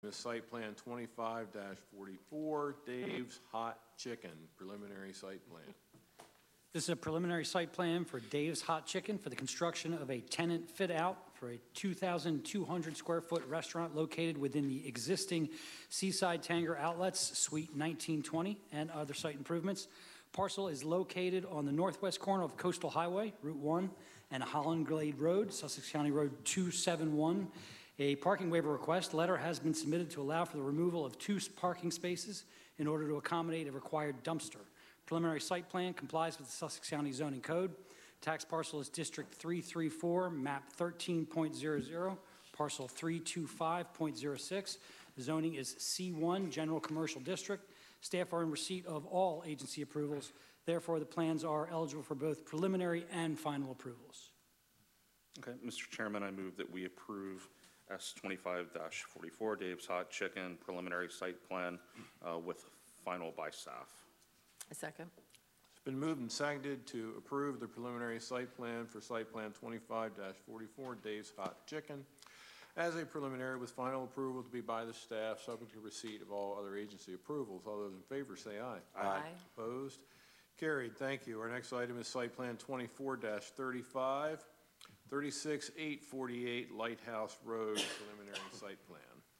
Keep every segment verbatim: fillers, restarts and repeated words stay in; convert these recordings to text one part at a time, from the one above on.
is Site Plan twenty-five forty-four, Dave's Hot Chicken, preliminary site plan. This is a preliminary site plan for Dave's Hot Chicken for the construction of a tenant fit-out for a two thousand two hundred square foot restaurant located within the existing Seaside Tanger Outlets, Suite nineteen twenty, and other site improvements. Parcel is located on the northwest corner of Coastal Highway, Route one, and Holland Glade Road, Sussex County Road two seventy-one. A parking waiver request letter has been submitted to allow for the removal of two parking spaces in order to accommodate a required dumpster. Preliminary site plan complies with the Sussex County Zoning Code. Tax parcel is District three thirty-four, map thirteen point zero zero, parcel three twenty-five point zero six. The zoning is C one, General Commercial District. Staff are in receipt of all agency approvals. Therefore, the plans are eligible for both preliminary and final approvals. Okay, Mister Chairman, I move that we approve S twenty-five forty-four, Dave's Hot Chicken preliminary site plan uh, with final by staff. A second. It's been moved and seconded to approve the preliminary site plan for Site Plan twenty-five forty-four, Dave's Hot Chicken, as a preliminary with final approval to be by the staff, subject to receipt of all other agency approvals. All those in favor say aye. Aye. Opposed? Carried. Thank you. Our next item is Site Plan twenty-four thirty-five, thirty-six eight forty-eight Lighthouse Road, preliminary site plan.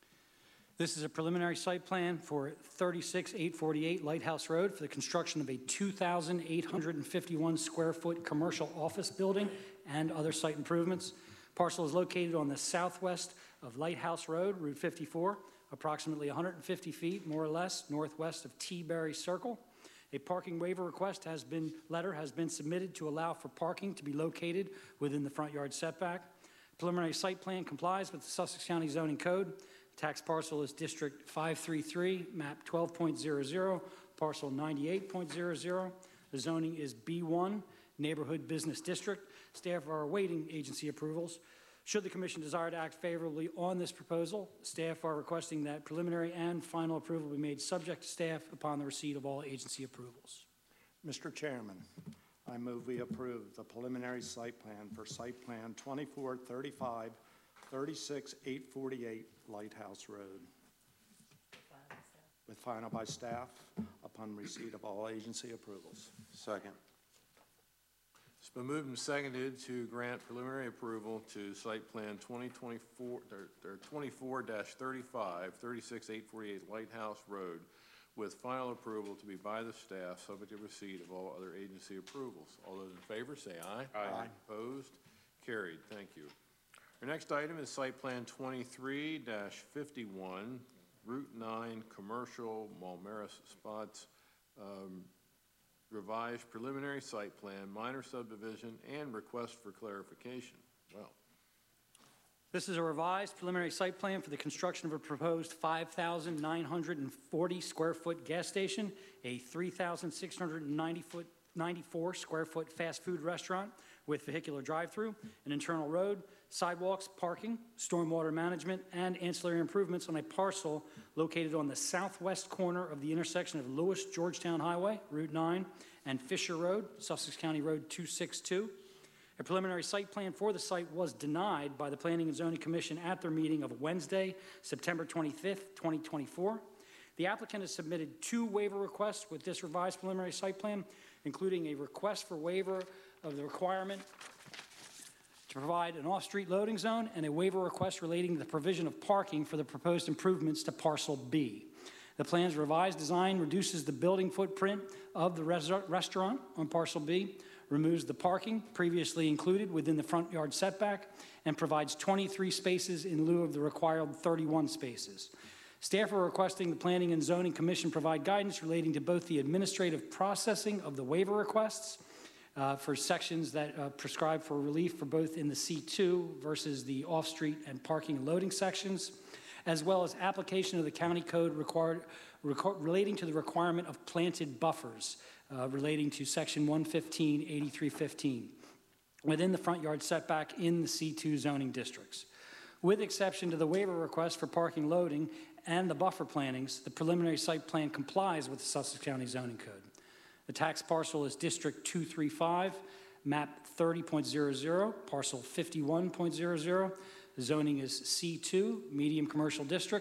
This is a preliminary site plan for thirty-six eight forty-eight Lighthouse Road for the construction of a two thousand eight hundred fifty-one square foot commercial office building and other site improvements. Parcel is located on the southwest of Lighthouse Road, Route fifty-four, approximately one hundred fifty feet, more or less, northwest of T-Berry Circle. A parking waiver request has been, letter has been submitted to allow for parking to be located within the front yard setback. Preliminary site plan complies with the Sussex County Zoning Code. Tax parcel is District five thirty-three, map twelve point zero zero, parcel ninety-eight point zero zero. The zoning is B one, Neighborhood Business District. Staff are awaiting agency approvals. Should the Commission desire to act favorably on this proposal, staff are requesting that preliminary and final approval be made subject to staff upon the receipt of all agency approvals. Mister Chairman, I move we approve the preliminary site plan for Site Plan twenty-four thirty-five, thirty-six eight forty-eight Lighthouse Road, with final by staff upon receipt of all agency approvals. Second. It's been moved and seconded to grant preliminary approval to Site Plan twenty twenty-four, or twenty-four thirty-five, thirty-six eight forty-eight Lighthouse Road, with final approval to be by the staff, subject to receipt of all other agency approvals. All those in favor say aye. Aye. Opposed? Carried. Thank you. Our next item is Site Plan twenty-three fifty-one, Route nine Commercial Malmaris Spots, um, revised preliminary site plan, minor subdivision, and request for clarification. Well, This is a revised preliminary site plan for the construction of a proposed five thousand nine hundred forty square foot gas station, a three thousand six hundred ninety-four square foot fast food restaurant with vehicular drive-through, an internal road, sidewalks, parking, stormwater management, and ancillary improvements on a parcel located on the southwest corner of the intersection of Lewis Georgetown Highway, Route nine, and Fisher Road, Sussex County Road two sixty-two. A preliminary site plan for the site was denied by the Planning and Zoning Commission at their meeting of Wednesday, September twenty-fifth, twenty twenty-four. The applicant has submitted two waiver requests with this revised preliminary site plan, including a request for waiver of the requirement to provide an off-street loading zone and a waiver request relating to the provision of parking for the proposed improvements to Parcel B. The plan's revised design reduces the building footprint of the res restaurant on Parcel B, removes the parking previously included within the front yard setback, and provides twenty-three spaces in lieu of the required thirty-one spaces. Staff are requesting the Planning and Zoning Commission provide guidance relating to both the administrative processing of the waiver requests uh, for sections that uh, prescribe for relief for both in the C two versus the off-street and parking and loading sections, as well as application of the county code required, record, relating to the requirement of planted buffers uh, relating to section one fifteen eighty-three fifteen within the front yard setback in the C two zoning districts. With exception to the waiver request for parking loading and the buffer plantings, the preliminary site plan complies with the Sussex County Zoning Code. The tax parcel is District two thirty-five, map thirty point zero zero, parcel fifty-one point zero zero. The zoning is C two, medium commercial district.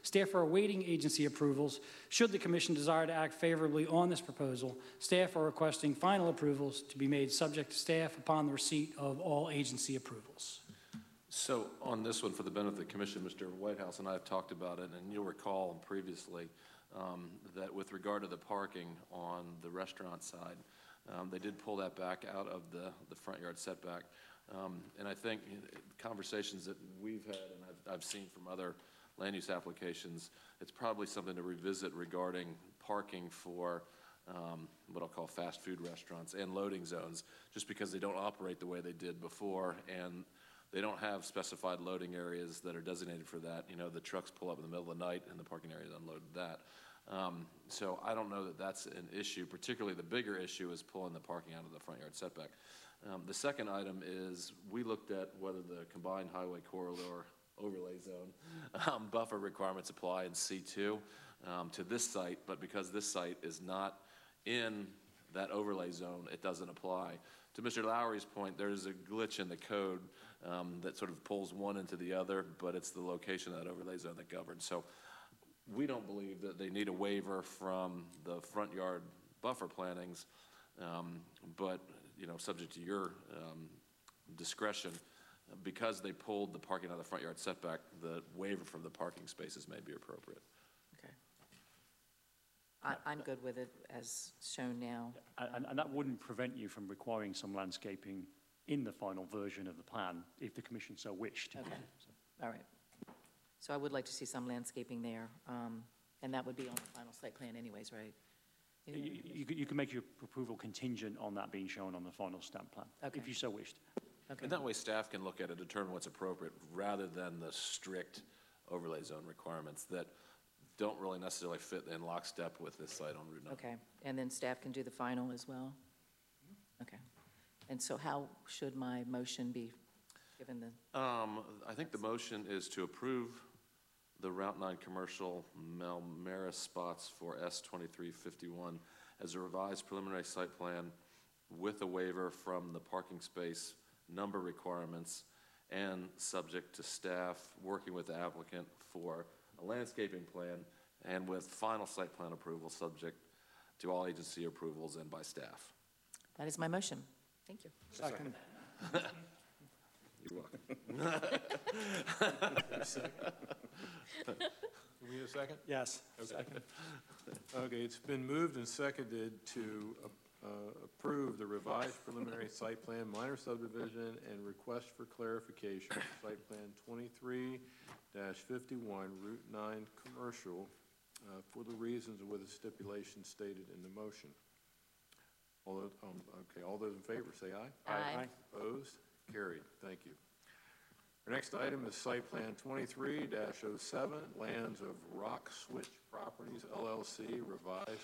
Staff are awaiting agency approvals. Should the commission desire to act favorably on this proposal, staff are requesting final approvals to be made subject to staff upon the receipt of all agency approvals. So on this one, for the benefit of the commission, Mister Whitehouse and I have talked about it, and you'll recall previously um, that with regard to the parking on the restaurant side, um, they did pull that back out of the, the front yard setback. Um, and I think conversations that we've had and I've, I've seen from other land use applications, it's probably something to revisit regarding parking for um, what I'll call fast food restaurants and loading zones, just because they don't operate the way they did before, and they don't have specified loading areas that are designated for that. You know, the trucks pull up in the middle of the night and the parking area unloaded that. Um, so I don't know that that's an issue. Particularly the bigger issue is pulling the parking out of the front yard setback. Um, the second item is we looked at whether the combined highway corridor overlay zone um, buffer requirements apply in C two um, to this site, but because this site is not in that overlay zone, it doesn't apply. To Mister Lowry's point, there's a glitch in the code um, that sort of pulls one into the other, but it's the location of that overlay zone that governs. So we don't believe that they need a waiver from the front yard buffer plannings, um, but, you know, subject to your um, discretion, because they pulled the parking out of the front yard setback, the waiver from the parking spaces may be appropriate. Okay. I, I'm good with it as shown now. And, and that wouldn't prevent you from requiring some landscaping in the final version of the plan, if the commission so wished. Okay, all right. So I would like to see some landscaping there, um, and that would be on the final site plan anyways, right? You, you, could- you can make your approval contingent on that being shown on the final stamp plan, Okay. if you so wished. Okay. And that way staff can look at it, determine what's appropriate, rather than the strict overlay zone requirements that don't really necessarily fit in lockstep with this site on Route nine. Okay, and then staff can do the final as well? Okay. And so how should my motion be, given the, Um, I think the motion is to approve the Route nine commercial Melmera spots for S twenty-three fifty-one as a revised preliminary site plan with a waiver from the parking space number requirements and subject to staff working with the applicant for a landscaping plan and with final site plan approval subject to all agency approvals and by staff. that is my motion. Thank you. Second. You're welcome. Can we get a second? Yes. Okay. Okay, it's been moved and seconded to uh, approve the revised preliminary site plan, minor subdivision, and request for clarification, site plan twenty-three fifty-one, Route nine Commercial, uh, for the reasons with the stipulations stated in the motion. All those, um, okay, all those in favor, say aye. Aye. Opposed? Carried. Thank you. Our next item is Site Plan twenty-three dash oh seven, Lands of Rock Switch Properties, L L C, revised.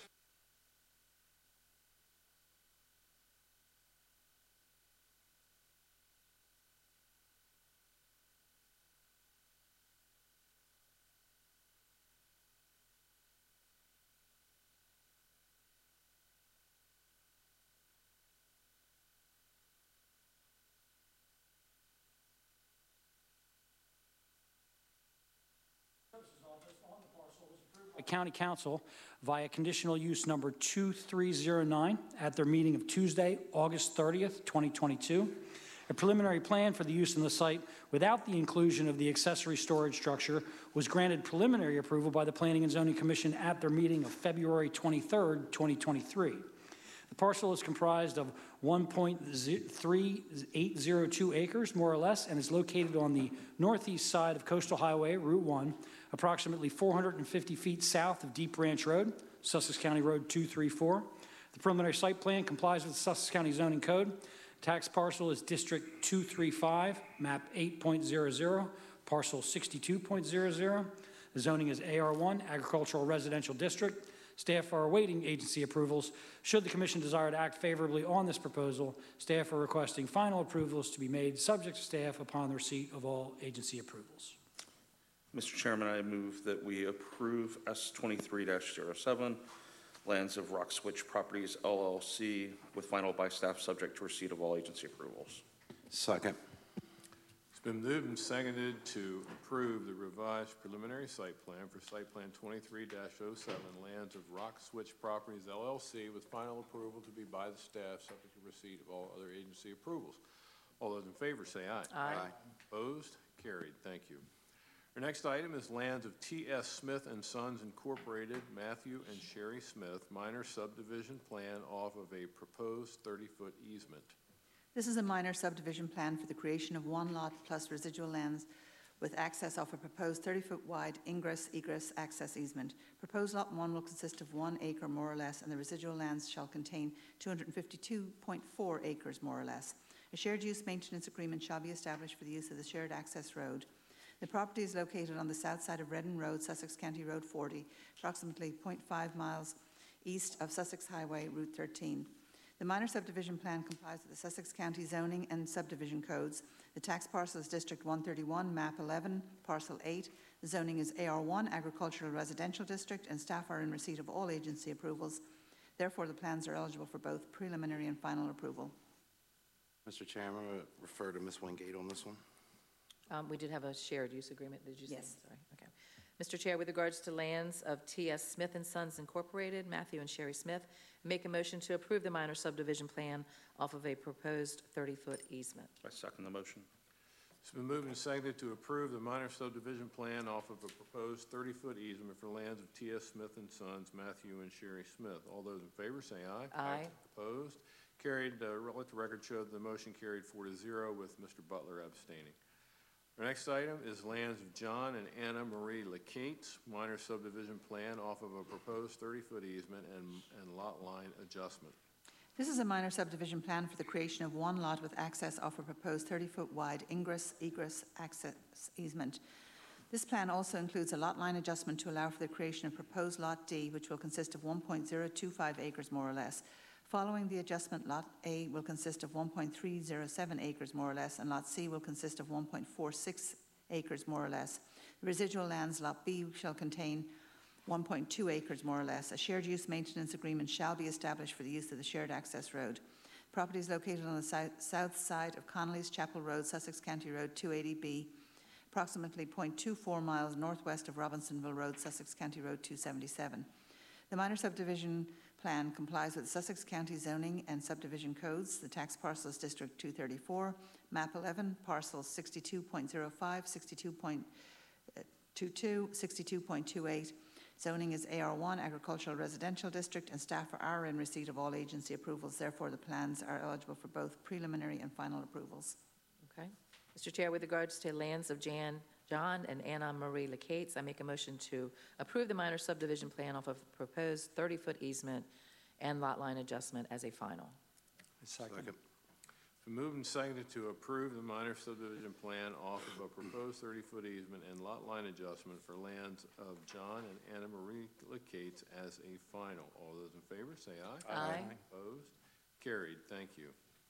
County Council via conditional use number two three zero nine at their meeting of Tuesday, August thirtieth, twenty twenty-two. A preliminary plan for the use in the site without the inclusion of the accessory storage structure was granted preliminary approval by the Planning and Zoning Commission at their meeting of February twenty-third, twenty twenty-three. The parcel is comprised of one point three eight zero two acres, more or less, and is located on the northeast side of Coastal Highway, Route one, approximately four hundred fifty feet south of Deep Branch Road, Sussex County Road two three four. The preliminary site plan complies with the Sussex County Zoning Code. Tax parcel is District two three five, map eight point zero zero, parcel sixty-two point zero zero. The zoning is A R one, Agricultural Residential District. Staff are awaiting agency approvals. Should the commission desire to act favorably on this proposal, staff are requesting final approvals to be made subject to staff upon the receipt of all agency approvals. Mister Chairman, I move that we approve S twenty-three dash oh seven, Lands of Rock Switch Properties, L L C, with final by staff subject to receipt of all agency approvals. Second. It's been moved and seconded to approve the revised preliminary site plan for site plan twenty-three dash oh seven, Lands of Rock Switch Properties L L C, with final approval to be by the staff, subject to receipt of all other agency approvals. All those in favor say aye. Aye. Opposed? Carried. Thank you. Our next item is Lands of T S. Smith and Sons Incorporated, Matthew and Sherry Smith, minor subdivision plan off of a proposed thirty-foot easement. This is a minor subdivision plan for the creation of one lot plus residual lands with access off a proposed thirty-foot wide ingress egress access easement. Proposed lot one will consist of one acre more or less, and the residual lands shall contain two hundred fifty-two point four acres more or less. A shared use maintenance agreement shall be established for the use of the shared access road. The property is located on the south side of Redden Road, Sussex County Road forty, approximately zero point five miles east of Sussex Highway, Route thirteen. The minor subdivision plan complies with the Sussex County zoning and subdivision codes. The tax parcel is District one thirty-one, map eleven, parcel eight. The zoning is A R one, agricultural residential district, and staff are in receipt of all agency approvals. Therefore, the plans are eligible for both preliminary and final approval. Mister Chairman, I would refer to Miz Wingate on this one. Um, We did have a shared use agreement, did you say? Yes. Sorry, okay. Mister Chair, with regards to lands of T S. Smith and Sons Incorporated, Matthew and Sherry Smith, make a motion to approve the minor subdivision plan off of a proposed thirty-foot easement. I second the motion. It's been moved and seconded to approve the minor subdivision plan off of a proposed thirty-foot easement for lands of T S. Smith and Sons, Matthew and Sherry Smith. All those in favor say aye. Aye. Opposed? Carried. Uh, let the record show that the motion carried four to zero with Mister Butler abstaining. Our next item is lands of John and Anna Marie LeCates, minor subdivision plan off of a proposed thirty-foot easement and, and lot line adjustment. This is a minor subdivision plan for the creation of one lot with access off a proposed thirty-foot wide ingress egress access easement. This plan also includes a lot line adjustment to allow for the creation of proposed Lot D, which will consist of one point zero two five acres more or less. Following the adjustment, Lot A will consist of one point three zero seven acres more or less, and Lot C will consist of one point four six acres more or less. The residual lands, Lot B, shall contain one point two acres more or less. A shared use maintenance agreement shall be established for the use of the shared access road. Property is located on the south, south side of Connolly's Chapel Road, Sussex County Road two eighty B, approximately zero point two four miles northwest of Robinsonville Road, Sussex County Road two seventy-seven. The minor subdivision plan complies with Sussex County zoning and subdivision codes. The tax parcel is District two thirty-four, map eleven, parcels sixty-two point zero five, sixty-two point two two, sixty-two point two eight. Zoning is A R one, agricultural residential district, and staff are in receipt of all agency approvals. Therefore, the plans are eligible for both preliminary and final approvals. Okay. Mister Chair, with regards to lands of Jan, John and Anna Marie LeCates, I make a motion to approve the minor subdivision plan off of the proposed thirty-foot easement and lot line adjustment as a final. Second. Second. It's been moved and seconded to approve the minor subdivision plan off of a proposed thirty-foot easement and lot line adjustment for lands of John and Anna Marie LeCates as a final. All those in favor say aye. Aye. Opposed? Carried. Thank you.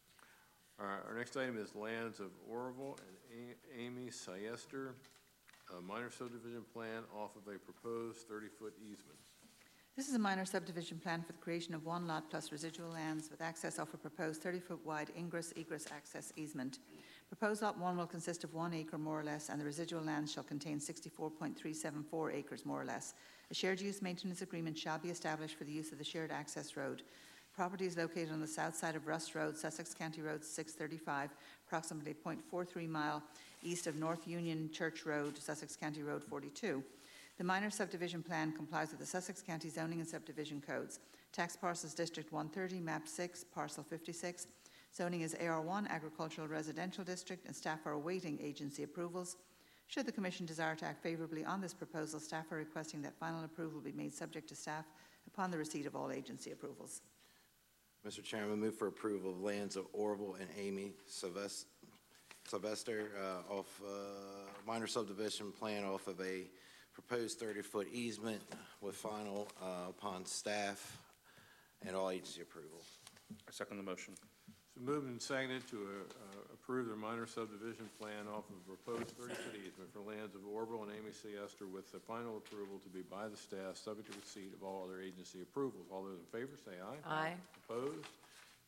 All right, our next item is lands of Orville and A- Amy Siester, a minor subdivision plan off of a proposed thirty-foot easement. This is a minor subdivision plan for the creation of one lot plus residual lands with access off a proposed thirty-foot wide ingress egress access easement. Proposed lot one will consist of one acre more or less, and the residual lands shall contain sixty-four point three seven four acres more or less. A shared use maintenance agreement shall be established for the use of the shared access road. Property is located on the south side of Rust Road, Sussex County Road six thirty-five, approximately zero point four three mile east of North Union Church Road, Sussex County Road forty-two. The minor subdivision plan complies with the Sussex County zoning and subdivision codes. Tax parcels District one thirty, map six, parcel fifty-six. Zoning is A R one, agricultural residential district, and staff are awaiting agency approvals. Should the Commission desire to act favorably on this proposal, staff are requesting that final approval be made subject to staff upon the receipt of all agency approvals. Mister Chairman, move for approval of lands of Orville and Amy Sylvester, Sylvester uh, off uh, minor subdivision plan off of a proposed thirty-foot easement with final uh, upon staff and all agency approval. I second the motion. So moved and seconded to uh, uh, approve the minor subdivision plan off of a proposed thirty-foot easement for lands of Orville and Amy Siester with the final approval to be by the staff, subject to receipt of all other agency approvals. All those in favor say aye. Aye. Opposed?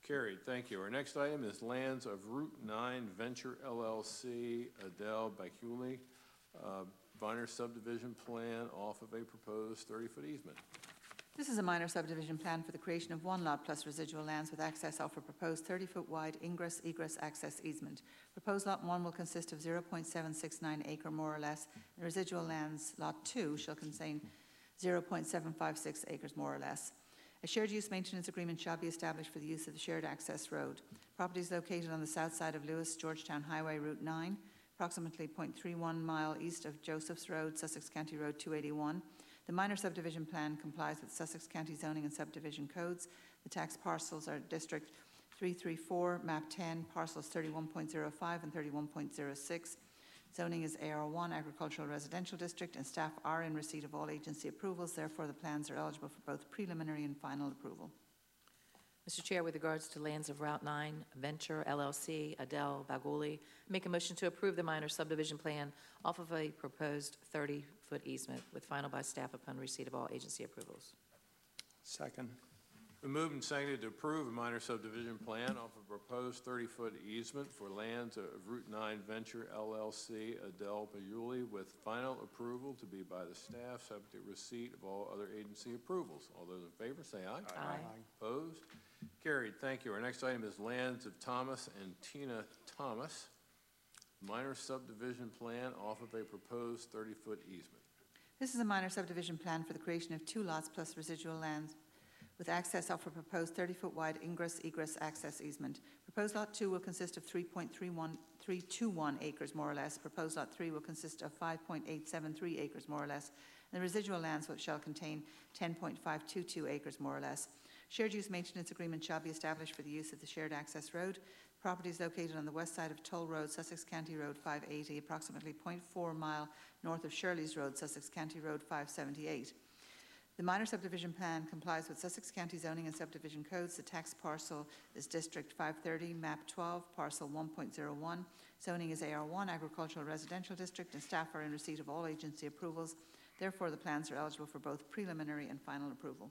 Carried, thank you. Our next item is lands of Route nine Venture L L C, Adele Baculi, uh, minor subdivision plan off of a proposed thirty-foot easement. This is a minor subdivision plan for the creation of one lot plus residual lands with access off a proposed thirty-foot wide ingress egress access easement. Proposed lot one will consist of zero point seven six nine acre more or less, and residual lands lot two shall contain zero point seven five six acres more or less. A shared use maintenance agreement shall be established for the use of the shared access road. Property is located on the south side of Lewis Georgetown Highway Route nine, approximately zero point three one mile east of Joseph's Road, Sussex County Road two eighty-one. The minor subdivision plan complies with Sussex County zoning and subdivision codes. The tax parcels are District three thirty-four, Map ten, parcels thirty-one point zero five and thirty-one point zero six. Zoning is A R one, Agricultural Residential District, and staff are in receipt of all agency approvals. Therefore, the plans are eligible for both preliminary and final approval. Mister Chair, with regards to lands of Route nine Venture L L C, Adele Baguli, make a motion to approve the minor subdivision plan off of a proposed thirty-foot easement with final by staff upon receipt of all agency approvals. Second. Been moved and seconded to approve a minor subdivision plan off a proposed thirty-foot easement for lands of Route nine Venture L L C, Adele Baculi, with final approval to be by the staff, subject to receipt of all other agency approvals. All those in favor say aye. Aye. Opposed? Carried, thank you. Our next item is lands of Thomas and Tina Thomas, minor subdivision plan off of a proposed thirty-foot easement. This is a minor subdivision plan for the creation of two lots plus residual lands with access off a proposed thirty-foot wide ingress egress access easement. Proposed lot two will consist of three point three one three two one acres more or less. Proposed lot three will consist of five point eight seven three acres more or less. And the residual lands shall contain ten point five two two acres more or less. Shared use maintenance agreement shall be established for the use of the shared access road. Property is located on the west side of Toll Road, Sussex County Road five eighty, approximately zero point four mile north of Shirley's Road, Sussex County Road five seventy-eight. The minor subdivision plan complies with Sussex County zoning and subdivision codes. The tax parcel is District five thirty, Map twelve, Parcel one point zero one. Zoning is A R one, Agricultural Residential District, and staff are in receipt of all agency approvals. Therefore, the plans are eligible for both preliminary and final approval.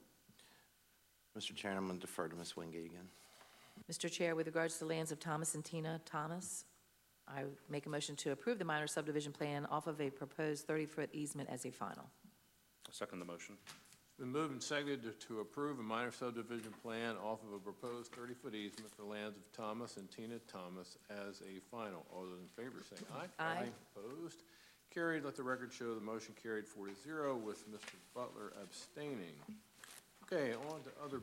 Mister Chairman, I'm going to defer to Miz Wingate again. Mister Chair, with regards to the lands of Thomas and Tina Thomas, I make a motion to approve the minor subdivision plan off of a proposed thirty-foot easement as a final. I'll second the motion. Been moved and seconded to, to approve a minor subdivision plan off of a proposed thirty-foot easement for lands of Thomas and Tina Thomas as a final. All those in favor say aye. Aye. Opposed? Carried. Let the record show the motion carried four to zero with Mister Butler abstaining. Okay, on to other